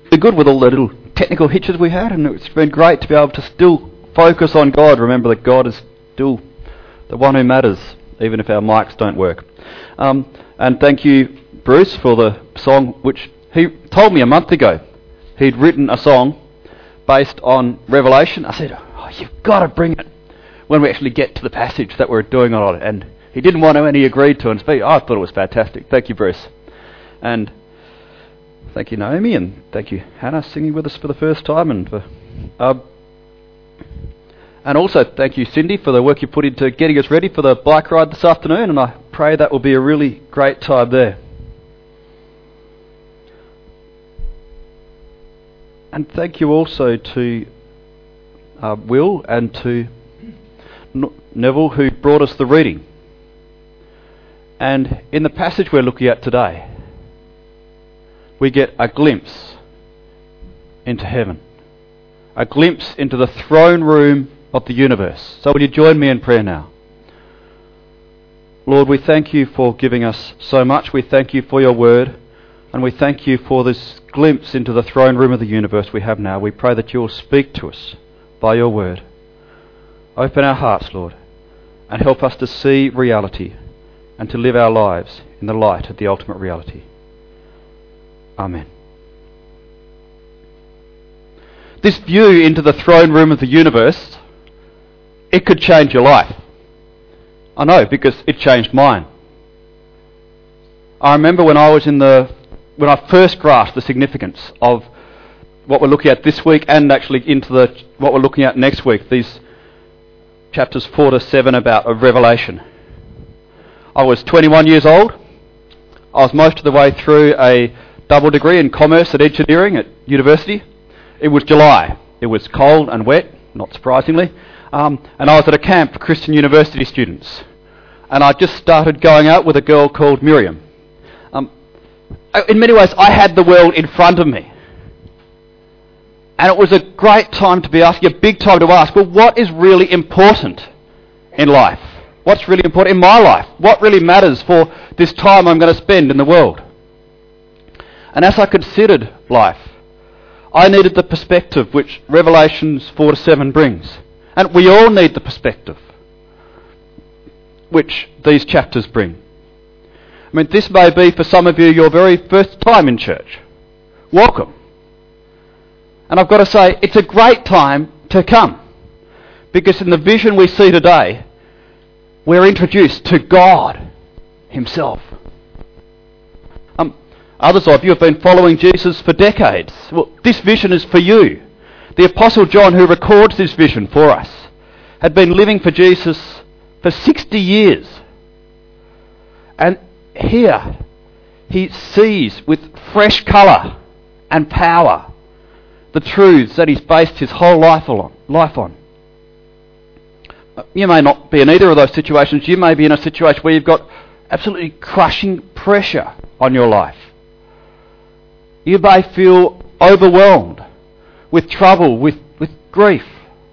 really good with all the little technical hitches we had, and it's been great to be able to still focus on God. Remember that God is still the one who matters, even if our mics don't work. And thank you, Bruce, for the song, which he told me a month ago. He'd written a song based on Revelation. I said, you've got to bring it when we actually get to the passage that we're doing on it. And he didn't want to, and he agreed to and speak. I thought it was fantastic. Thank you, Bruce. And thank you, Naomi, and thank you, Hannah, singing with us for the first time. And also thank you, Cindy, for the work you put into getting us ready for the bike ride this afternoon, and I pray that will be a really great time there. And thank you also to Will and to Neville, who brought us the reading. And in the passage we're looking at today, we get a glimpse into heaven, a glimpse into the throne room of the universe. So will you join me in prayer now? Lord, we thank you for giving us so much. We thank you for your word, and we thank you for this glimpse into the throne room of the universe we have now. We pray that you will speak to us by your word. Open our hearts, Lord, and help us to see reality and to live our lives in the light of the ultimate reality. Amen. This view into the throne room of the universe, it could change your life. I know, because it changed mine. I remember when I first grasped the significance of what we're looking at this week, and actually into what we're looking at next week, these chapters 4 to 7 of Revelation. I was 21 years old. I was most of the way through a double degree in commerce and engineering at university. It was July. It was cold and wet, not surprisingly. And I was at a camp for Christian university students. And I just started going out with a girl called Miriam. In many ways, I had the world in front of me. And it was a great time to be asking, a big time to ask, well, what is really important in life? What's really important in my life? What really matters for this time I'm going to spend in the world? And as I considered life, I needed the perspective which Revelations 4 to 7 brings. And we all need the perspective which these chapters bring. I mean, this may be for some of you your very first time in church. Welcome. And I've got to say, it's a great time to come. Because in the vision we see today, we're introduced to God himself. Others of you have been following Jesus for decades. Well, this vision is for you. The Apostle John, who records this vision for us, had been living for Jesus for 60 years. And here he sees with fresh colour and power the truths that he's based his whole life on. You may not be in either of those situations. You may be in a situation where you've got absolutely crushing pressure on your life. You may feel overwhelmed with trouble, with grief,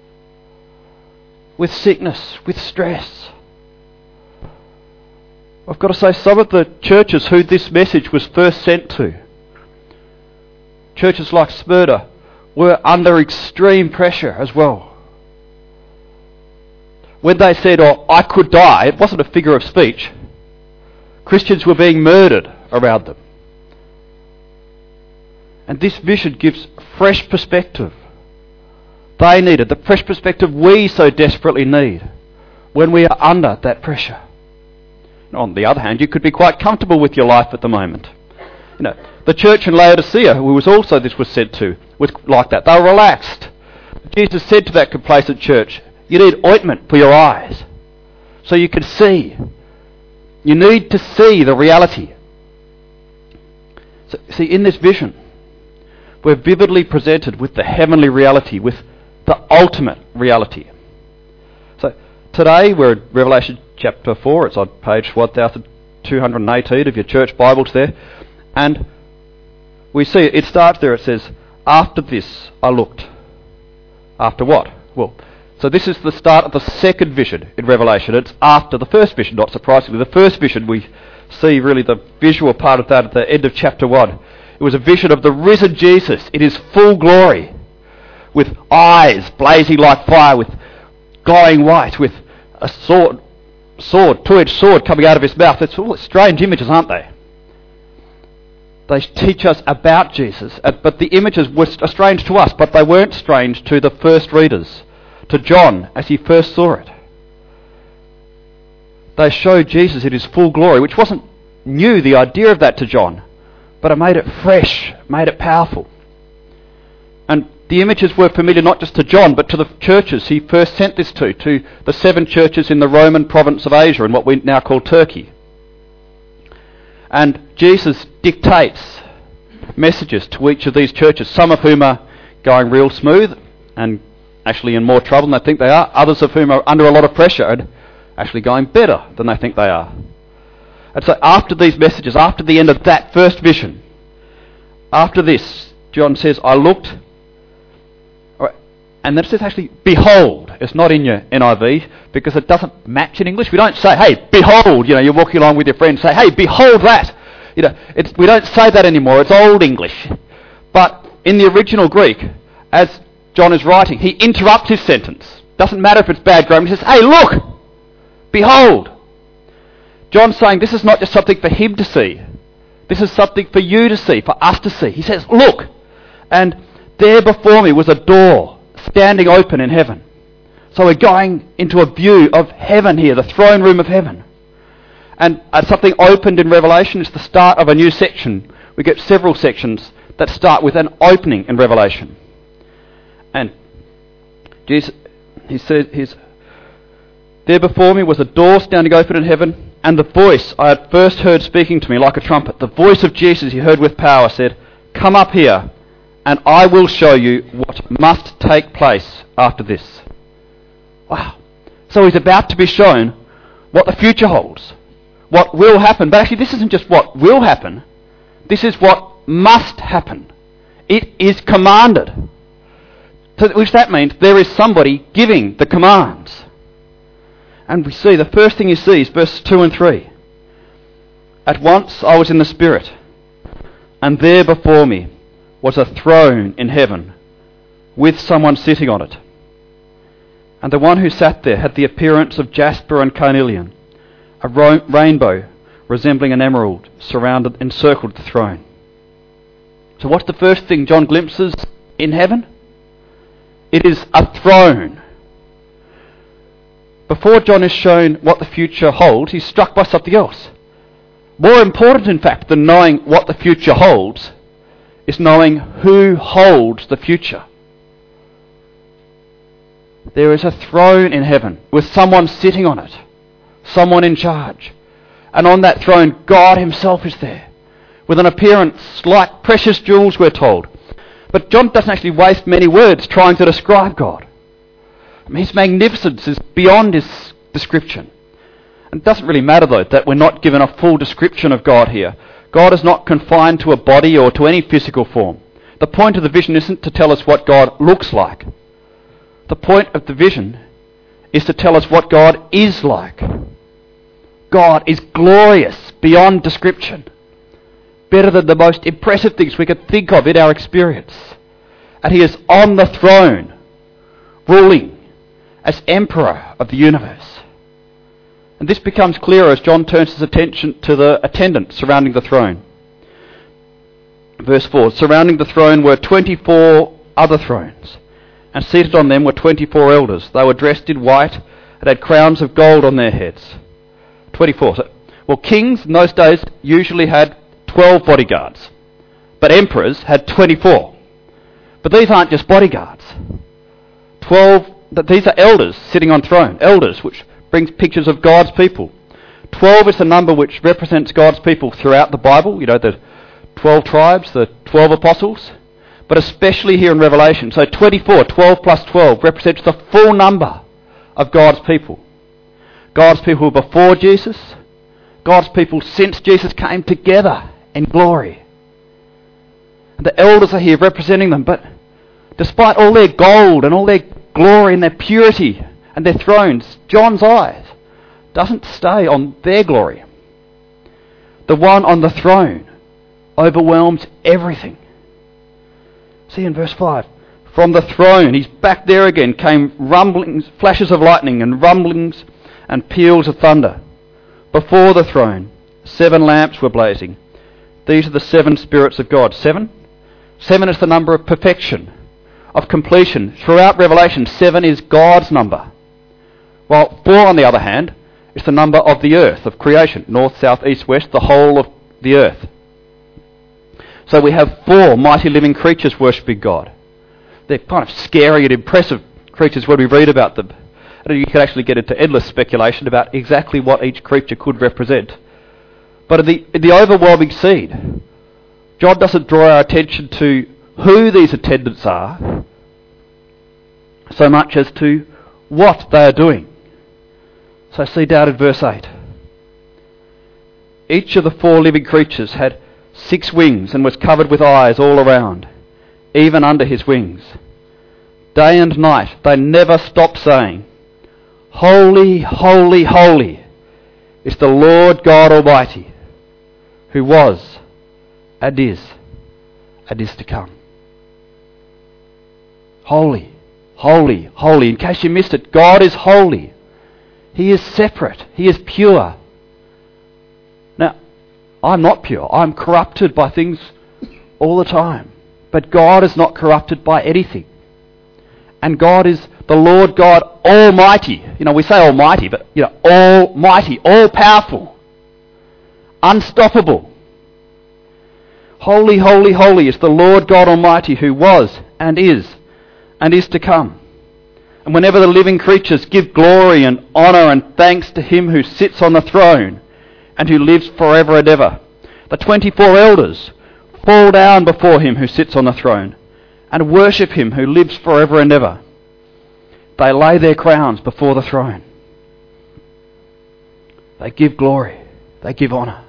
with sickness, with stress. I've got to say, some of the churches who this message was first sent to, churches like Smyrna, were under extreme pressure as well. When they said, I could die, it wasn't a figure of speech. Christians were being murdered around them. And this vision gives fresh perspective. They needed the fresh perspective we so desperately need when we are under that pressure. And on the other hand, you could be quite comfortable with your life at the moment. The church in Laodicea, who was also this was said to, was like that. They were relaxed. Jesus said to that complacent church, you need ointment for your eyes so you can see. You need to see the reality. So, see, in this vision, we're vividly presented with the heavenly reality, with the ultimate reality. So today we're in Revelation chapter 4. It's on page 1218 of your church Bibles there. And we see it starts there. It says, after this I looked. After what? Well, so this is the start of the second vision in Revelation. It's after the first vision, not surprisingly. The first vision, we see really the visual part of that at the end of chapter 1. It was a vision of the risen Jesus in his full glory, with eyes blazing like fire, with glowing white, with a two-edged sword coming out of his mouth. It's all strange images, aren't they? They teach us about Jesus, but the images were strange to us, but they weren't strange to the first readers, to John as he first saw it. They showed Jesus in his full glory, which wasn't new, the idea of that, to John, but it made it fresh, made it powerful. And the images were familiar not just to John, but to the churches he first sent this to the 7 churches in the Roman province of Asia, in what we now call Turkey. And Jesus dictates messages to each of these churches, some of whom are going real smooth and actually in more trouble than they think they are, others of whom are under a lot of pressure and actually going better than they think they are. And so after these messages, after the end of that first vision, after this, John says, I looked, and then it says actually, behold. It's not in your NIV because it doesn't match in English. We don't say, hey, behold, you're walking along with your friend, say, hey, behold that. We don't say that anymore. It's Old English. But in the original Greek, as John is writing, he interrupts his sentence. Doesn't matter if it's bad grammar. He says, hey, look, behold. John's saying this is not just something for him to see. This is something for you to see, for us to see. He says, look. And there before me was a door standing open in heaven. So we're going into a view of heaven here, the throne room of heaven. And something opened in Revelation is the start of a new section. We get several sections that start with an opening in Revelation. And Jesus, he says, there before me was a door standing open in heaven, and the voice I had first heard speaking to me like a trumpet, the voice of Jesus he heard with power, said, come up here, and I will show you what must take place after this. Wow. So he's about to be shown what the future holds, what will happen. But actually this isn't just what will happen, this is what must happen. It is commanded. Which that means there is somebody giving the commands. And we see, the first thing you see is verses 2 and 3. At once I was in the Spirit, and there before me was a throne in heaven, with someone sitting on it. And the one who sat there had the appearance of jasper and carnelian, a rainbow resembling an emerald encircled the throne. So what's the first thing John glimpses in heaven? It is a throne. Before John is shown what the future holds, he's struck by something else. More important, in fact, than knowing what the future holds, is knowing who holds the future. There is a throne in heaven with someone sitting on it, someone in charge. And on that throne, God himself is there, with an appearance like precious jewels, we're told. But John doesn't actually waste many words trying to describe God. His magnificence is beyond his description. And it doesn't really matter, though, that we're not given a full description of God here. God is not confined to a body or to any physical form. The point of the vision isn't to tell us what God looks like. The point of the vision is to tell us what God is like. God is glorious beyond description, better than the most impressive things we could think of in our experience. And he is on the throne, ruling as emperor of the universe. And this becomes clearer as John turns his attention to the attendants surrounding the throne. Verse 4, surrounding the throne were 24 other thrones, and seated on them were 24 elders. They were dressed in white and had crowns of gold on their heads. 24. Well, kings in those days usually had 12 bodyguards, but emperors had 24. But these aren't just bodyguards. These are elders sitting on throne. Elders, which brings pictures of God's people. 12 is the number which represents God's people throughout the Bible. The 12 tribes, the 12 apostles. But especially here in Revelation. So 24, 12 plus 12, represents the full number of God's people. God's people before Jesus. God's people since Jesus came together in glory. And the elders are here representing them. But despite all their gold and all their glory and their purity and their thrones, John's eyes doesn't stay on their glory. The one on the throne overwhelms everything. See in verse 5. From the throne, he's back there again, came rumblings, flashes of lightning and rumblings and peals of thunder. Before the throne, 7 lamps were blazing. These are the 7 spirits of God. 7? 7 is the number of perfection, of completion. Throughout Revelation, 7 is God's number. While 4, on the other hand, is the number of the earth, of creation. North, south, east, west, the whole of the earth. So we have 4 mighty living creatures worshipping God. They're kind of scary and impressive creatures when we read about them. And you can actually get into endless speculation about exactly what each creature could represent. But in the overwhelming scene, John doesn't draw our attention to who these attendants are so much as to what they are doing. So see down in verse 8. Each of the 4 living creatures had 6 wings and was covered with eyes all around, even under his wings. Day and night they never stopped saying, Holy, holy, holy is the Lord God Almighty, who was and is to come. Holy, holy, holy. In case you missed it, God is holy. He is separate. He is pure. Now, I'm not pure. I'm corrupted by things all the time. But God is not corrupted by anything. And God is the Lord God Almighty. We say Almighty, but, Almighty, all-powerful, unstoppable. Holy, holy, holy is the Lord God Almighty, who was and is to come. And whenever the living creatures give glory and honour and thanks to him who sits on the throne and who lives forever and ever, the 24 elders fall down before him who sits on the throne and worship him who lives forever and ever. They lay their crowns before the throne. They give glory. They give honour.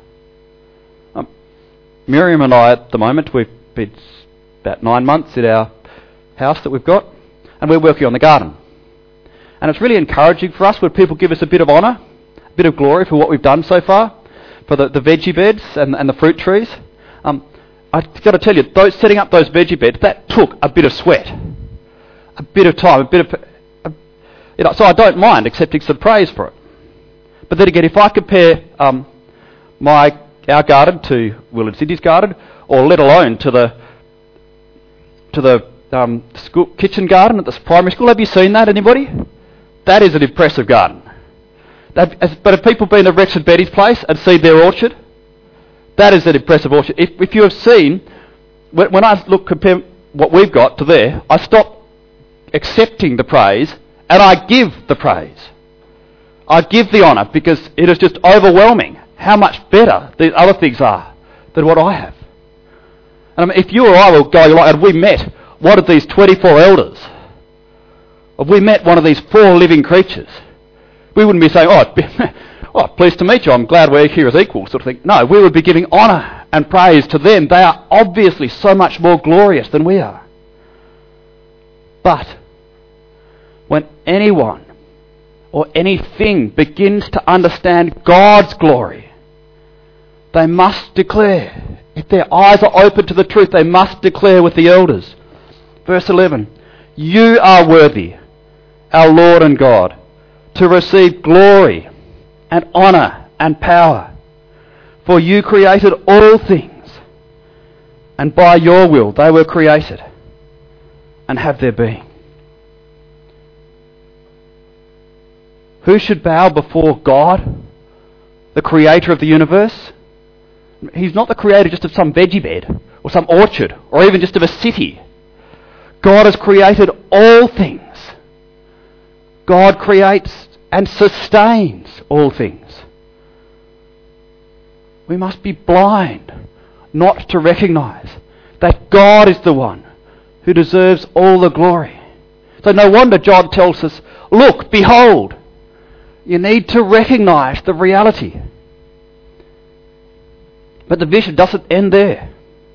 Miriam and I at the moment, we've been about 9 months at our house that we've got, and we're working on the garden. And it's really encouraging for us when people give us a bit of honour, a bit of glory for what we've done so far, for the veggie beds and the fruit trees. I've got to tell you, setting up those veggie beds, that took a bit of sweat, a bit of time, so I don't mind accepting some praise for it. But then again, if I compare our garden to Will and Cindy's garden, or let alone to the school kitchen garden at the primary school, have you seen that, anybody? That is an impressive garden. But have people been to Rex and Betty's place and seen their orchard? That is an impressive orchard. If you have seen, when I compare what we've got to there, I stop accepting the praise and I give the praise. I give the honour because it is just overwhelming how much better these other things are than what I have. And if you or I were going along and we met one of these 24 elders, or we met one of these 4 living creatures, we wouldn't be saying, pleased to meet you, I'm glad we're here as equals, sort of thing. No, we would be giving honour and praise to them. They are obviously so much more glorious than we are. But when anyone or anything begins to understand God's glory, they must declare. If their eyes are open to the truth, they must declare with the elders. Verse 11, You are worthy, our Lord and God, to receive glory and honour and power. For you created all things, and by your will they were created and have their being. Who should bow before God, the creator of the universe? He's not the creator just of some veggie bed or some orchard or even just of a city. God has created all things. God creates and sustains all things. We must be blind not to recognise that God is the one who deserves all the glory. So no wonder John tells us, look, behold. You need to recognise the reality. But the vision doesn't end there.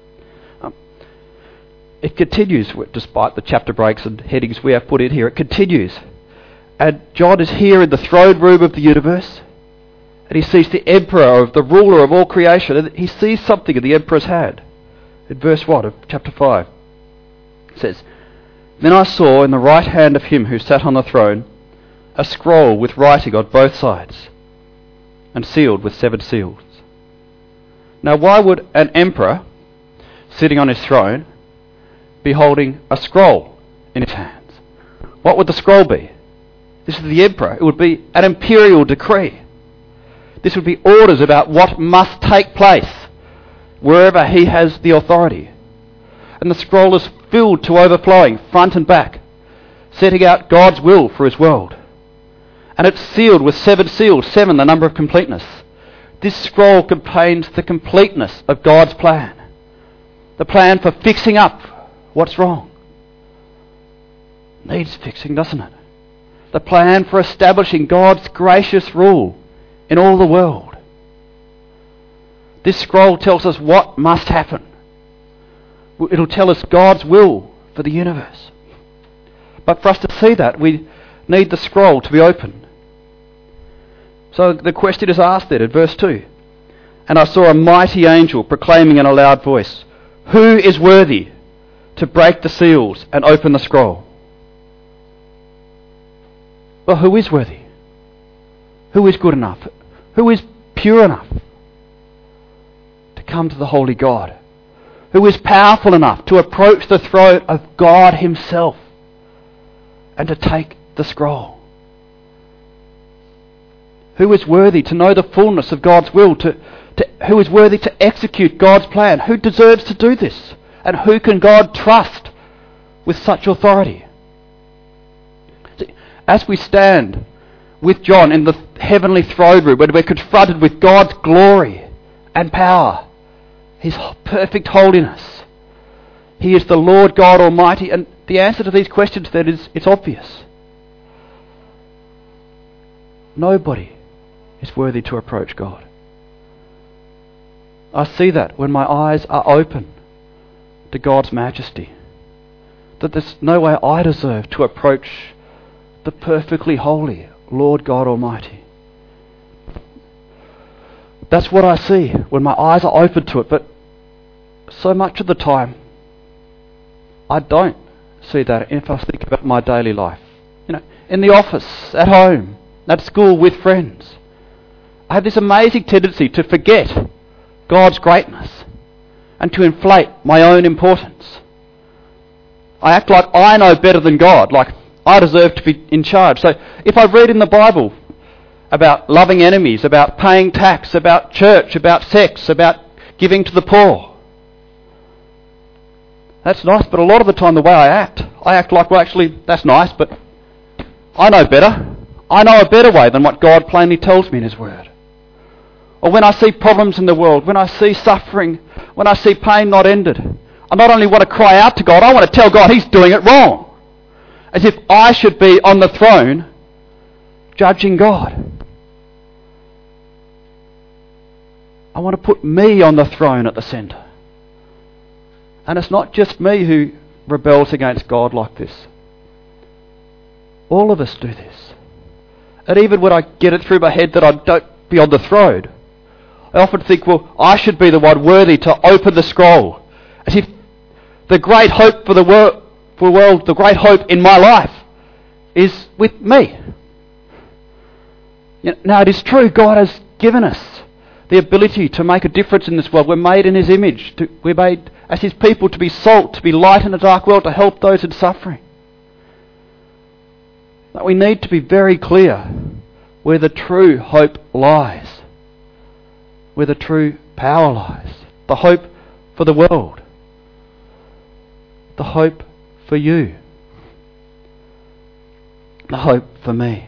It continues, despite the chapter breaks and headings we have put in here. It continues. And John is here in the throne room of the universe. And he sees the emperor, the ruler of all creation, and he sees something in the emperor's hand. In verse 1 of chapter 5, it says, "Then I saw in the right hand of him who sat on the throne a scroll with writing on both sides, and sealed with 7 seals." Now, why would an emperor sitting on his throne be holding a scroll in his hands? What would the scroll be? This is the emperor. It would be an imperial decree. This would be orders about what must take place wherever he has the authority. And the scroll is filled to overflowing, front and back, setting out God's will for his world. And it's sealed with 7 seals, 7 the number of completeness. This scroll contains the completeness of God's plan. The plan for fixing up what's wrong. Needs fixing, doesn't it? The plan for establishing God's gracious rule in all the world. This scroll tells us what must happen. It'll tell us God's will for the universe. But for us to see that, we need the scroll to be opened. So the question is asked then in verse 2. "And I saw a mighty angel proclaiming in a loud voice, 'Who is worthy to break the seals and open the scroll?'" Well, who is worthy? Who is good enough? Who is pure enough to come to the holy God? Who is powerful enough to approach the throne of God himself and to take the scroll? Who is worthy to know the fullness of God's will, who is worthy to execute God's plan? Who deserves to do this? And who can God trust with such authority? See, as we stand with John in the heavenly throne room, when we're confronted with God's glory and power, his perfect holiness, he is the Lord God Almighty, and the answer to these questions then is it's obvious. Nobody is worthy to approach God. I see that when my eyes are open to God's majesty, that there's no way I deserve to approach the perfectly holy Lord God Almighty. That's what I see when my eyes are open to it, but so much of the time I don't see that if I think about my daily life. In the office, at home, at school, with friends. I have this amazing tendency to forget God's greatness and to inflate my own importance. I act like I know better than God, like I deserve to be in charge. So if I read in the Bible about loving enemies, about paying tax, about church, about sex, about giving to the poor, that's nice, but a lot of the time the way I act like, well, actually, that's nice, but I know better. I know a better way than what God plainly tells me in his word. Or when I see problems in the world, when I see suffering, when I see pain not ended, I not only want to cry out to God, I want to tell God he's doing it wrong. As if I should be on the throne judging God. I want to put me on the throne at the centre. And it's not just me who rebels against God like this. All of us do this. And even when I get it through my head that I don't be on the throne, I often think, well, I should be the one worthy to open the scroll. As if the great hope for the world, the great hope in my life is with me. Now it is true, God has given us the ability to make a difference in this world. We're made in his image. We're made as his people to be salt, to be light in a dark world, to help those in suffering. But we need to be very clear where the true hope lies, where the true power lies. The hope for the world. The hope for you. The hope for me.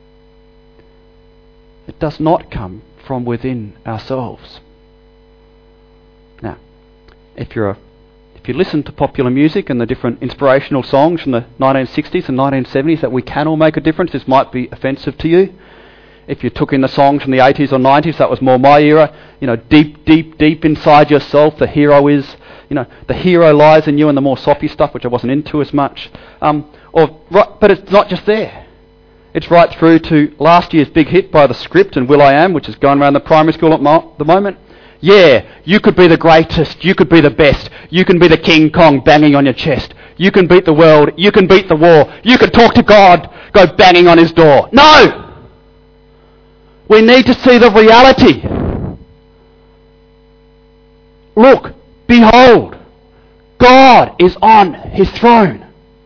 It does not come from within ourselves. Now, if you listen to popular music and the different inspirational songs from the 1960s and 1970s that we can all make a difference, this might be offensive to you. If you took in the songs from the 80s or 90s, that was more my era. Deep inside yourself, the hero is. The hero lies in you, and the more soppy stuff, which I wasn't into as much. But it's not just there. It's right through to last year's big hit by The Script and will.i.am, which is going around the primary school at the moment. Yeah, you could be the greatest, you could be the best, you can be the King Kong banging on your chest, you can beat the world, you can beat the war, you can talk to God, go banging on his door. No! We need to see the reality. Look, behold, God is on his throne.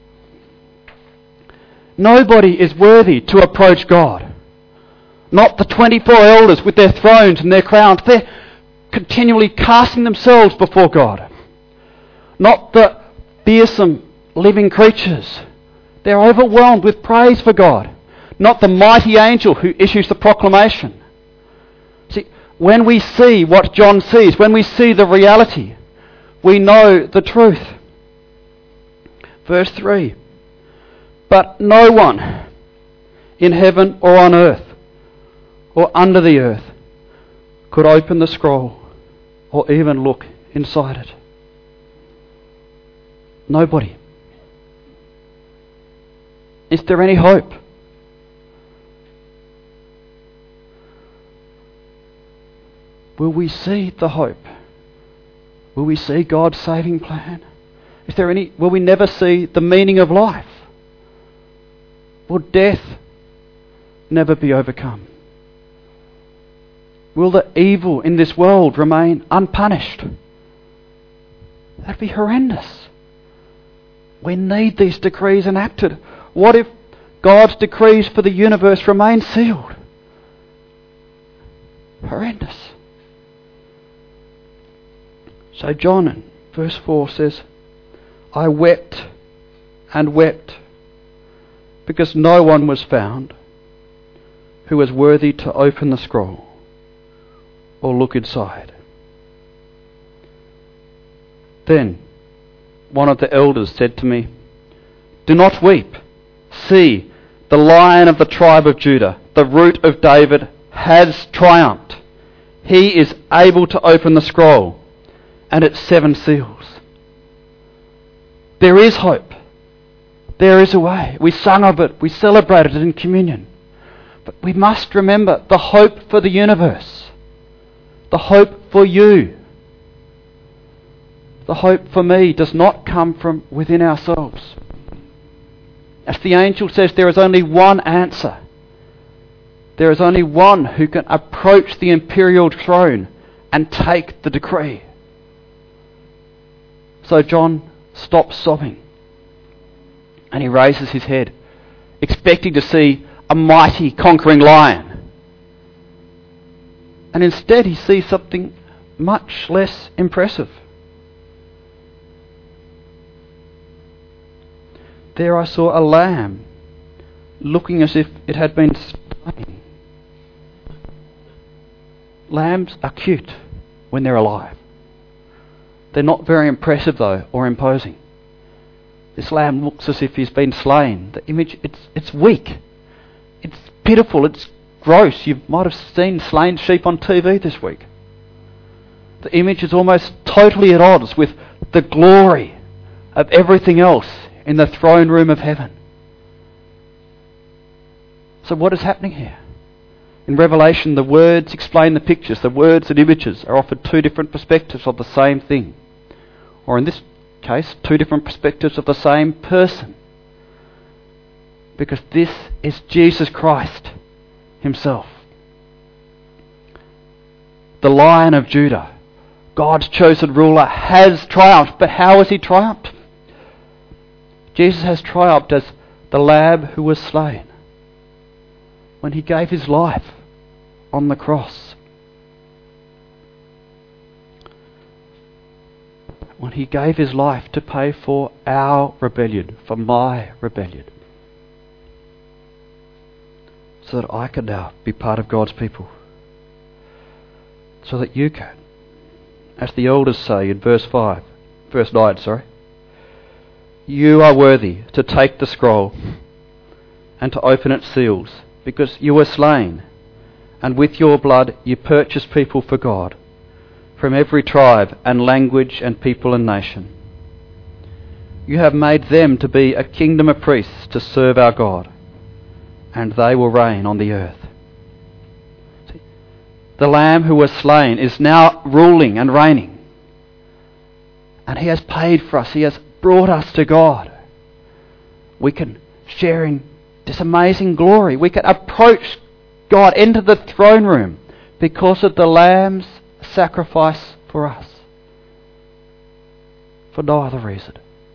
Nobody is worthy to approach God. Not the 24 elders with their thrones and their crowns. They're continually casting themselves before God. Not the fearsome living creatures. They're overwhelmed with praise for God. Not the mighty angel who issues the proclamation. See, when we see what John sees, when we see the reality, we know the truth. Verse 3. But no one in heaven or on earth or under the earth could open the scroll or even look inside it. Nobody. Is there any hope? Will we see the hope? Will we see God's saving plan? Will we never see the meaning of life? Will death never be overcome? Will the evil in this world remain unpunished? That'd be horrendous. We need these decrees enacted. What if God's decrees for the universe remain sealed? Horrendous. So John in verse 4 says, I wept and wept because no one was found who was worthy to open the scroll or look inside. Then one of the elders said to me, do not weep. See, the Lion of the tribe of Judah, the Root of David, has triumphed. He is able to open the scroll and its 7 seals. There is hope. There is a way. We sung of it. We celebrated it in communion. But we must remember the hope for the universe. The hope for you. The hope for me does not come from within ourselves. As the angel says, there is only one answer. There is only one who can approach the imperial throne and take the decree. So John stops sobbing and he raises his head, expecting to see a mighty conquering lion. And instead he sees something much less impressive. There I saw a lamb looking as if it had been slain. Lambs are cute when they're alive. They're not very impressive though, or imposing. This lamb looks as if he's been slain. The image, it's weak. It's pitiful. It's gross. You might have seen slain sheep on TV this week. The image is almost totally at odds with the glory of everything else in the throne room of heaven. So what is happening here? In Revelation, the words explain the pictures. The words and images are offered 2 different perspectives of the same thing. Or in this case, 2 different perspectives of the same person. Because this is Jesus Christ himself. The Lion of Judah, God's chosen ruler, has triumphed. But how has he triumphed? Jesus has triumphed as the Lamb who was slain when he gave his life on the cross. When he gave his life to pay for our rebellion, for my rebellion, so that I can now be part of God's people, so that you can, as the elders say in verse 9, you are worthy to take the scroll and to open its seals, because you were slain, and with your blood you purchased people for God from every tribe and language and people and nation. You have made them to be a kingdom of priests to serve our God, and they will reign on the earth. See, the Lamb who was slain is now ruling and reigning. And he has paid for us. He has brought us to God. We can share in this amazing glory. We can approach God into the throne room because of the Lamb's sacrifice for us. For no other reason.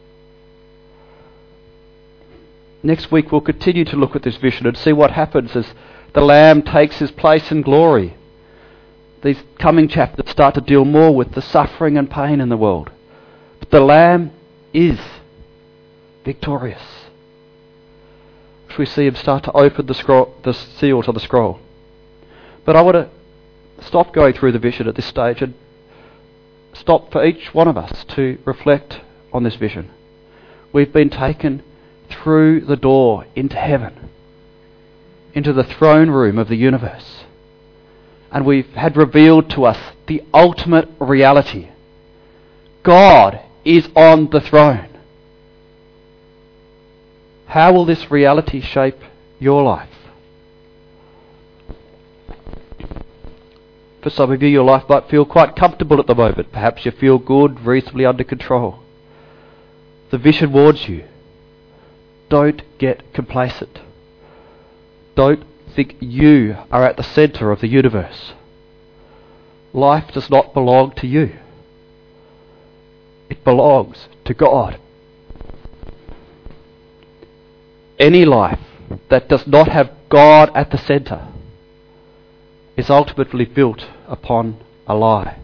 Next week we'll continue to look at this vision and see what happens as the Lamb takes his place in glory. These coming chapters start to deal more with the suffering and pain in the world. But the Lamb is victorious. As we see him start to open the seals of the scroll. But I want to stop going through the vision at this stage and stop for each one of us to reflect on this vision. We've been taken through the door into heaven, into the throne room of the universe. And we've had revealed to us the ultimate reality. God is on the throne. How will this reality shape your life? For some of you, your life might feel quite comfortable at the moment. Perhaps you feel good, reasonably under control. The vision warns you. Don't get complacent. Don't think you are at the centre of the universe. Life does not belong to you. It belongs to God. Any life that does not have God at the centre is ultimately built upon a lie.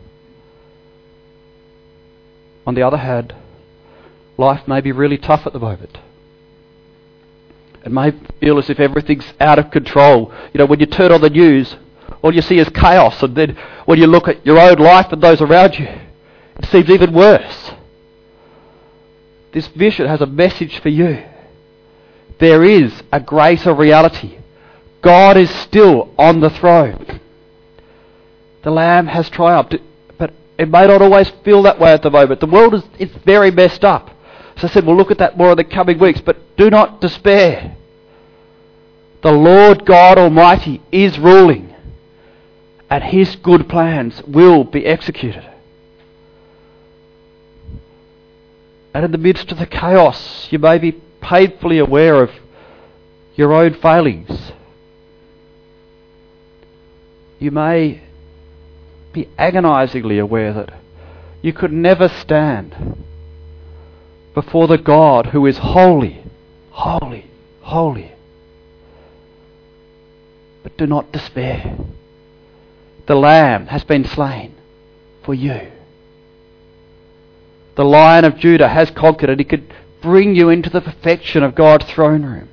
On the other hand, life may be really tough at the moment. It may feel as if everything's out of control. You know, when you turn on the news, all you see is chaos, and then when you look at your own life and those around you, it seems even worse. This vision has a message for you. There is a greater reality. God is still on the throne. The Lamb has triumphed, but it may not always feel that way at the moment. The world is very messed up. As I said, we'll look at that more in the coming weeks, but do not despair. The Lord God Almighty is ruling, and his good plans will be executed. And in the midst of the chaos, you may be painfully aware of your own failings. You may be agonizingly aware that you could never stand before the God who is holy, holy, holy. But do not despair. The Lamb has been slain for you. The Lion of Judah has conquered, and he could bring you into the perfection of God's throne room.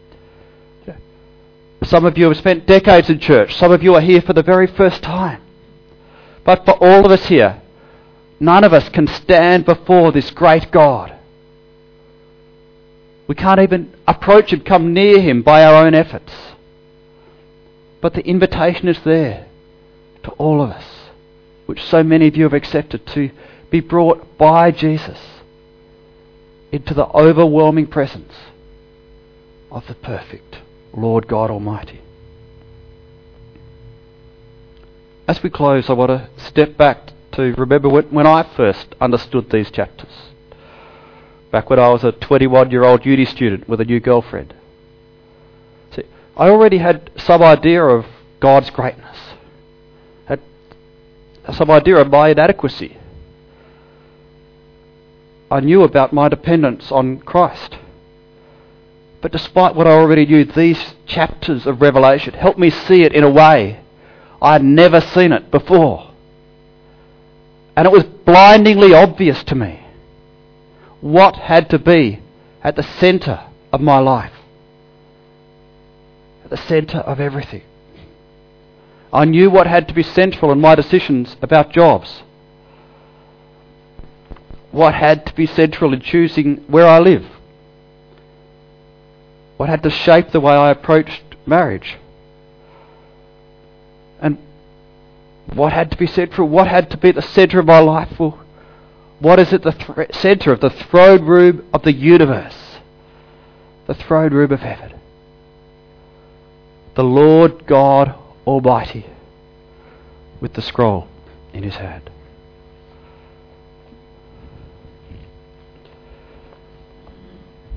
Some of you have spent decades in church. Some of you are here for the very first time. But for all of us here, none of us can stand before this great God. We can't even approach him, come near him by our own efforts. But the invitation is there to all of us, which so many of you have accepted, to be brought by Jesus into the overwhelming presence of the perfect Lord God Almighty. As we close, I want to step back to remember when I first understood these chapters. Back when I was a 21-year-old uni student with a new girlfriend. See, I already had some idea of God's greatness. Had some idea of my inadequacy. I knew about my dependence on Christ. But despite what I already knew, these chapters of Revelation helped me see it in a way I had never seen it before. And it was blindingly obvious to me what had to be at the centre of my life. At the centre of everything. I knew what had to be central in my decisions about jobs. What had to be central in choosing where I live. What had to shape the way I approached marriage. And what had to be central, what had to be at the centre of my life. Well, what is at the centre of the throne room of the universe? The throne room of heaven. the Lord God Almighty with the scroll in his hand.